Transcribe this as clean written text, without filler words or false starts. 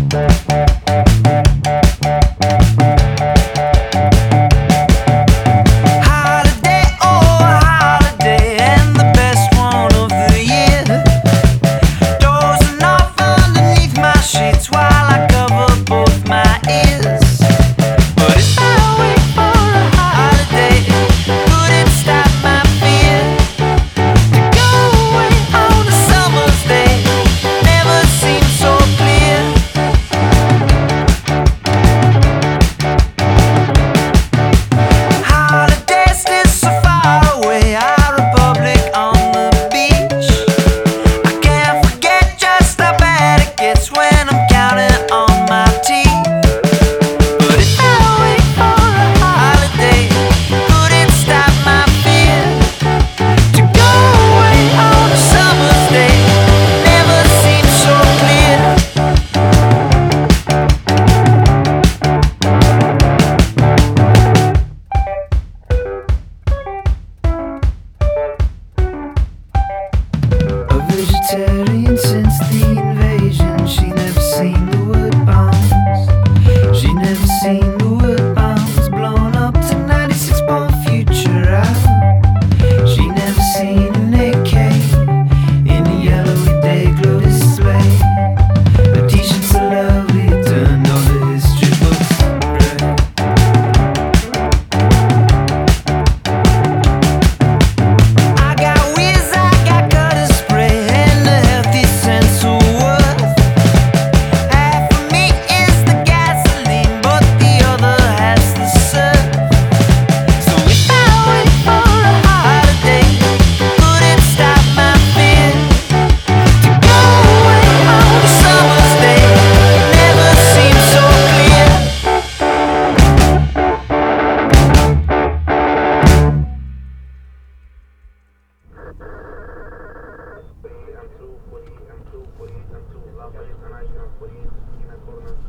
Vegetarian since the invasion. She never seen the wood bombs. She never seen the wood bombs blown up to 96 bomb future out. She never seen an AK in a yellowy day glow display. Her t-shirts are lovely, turned all the history books red. I got whiz, I got gutter spray, and a healthy sense of worth. Half of me is the gasoline, but the other has the surf. So if I wait for a holiday, could it stop my fear to go away on a summer's day? It never seems so clear. I'm too lovely, and I can't believe in a corner.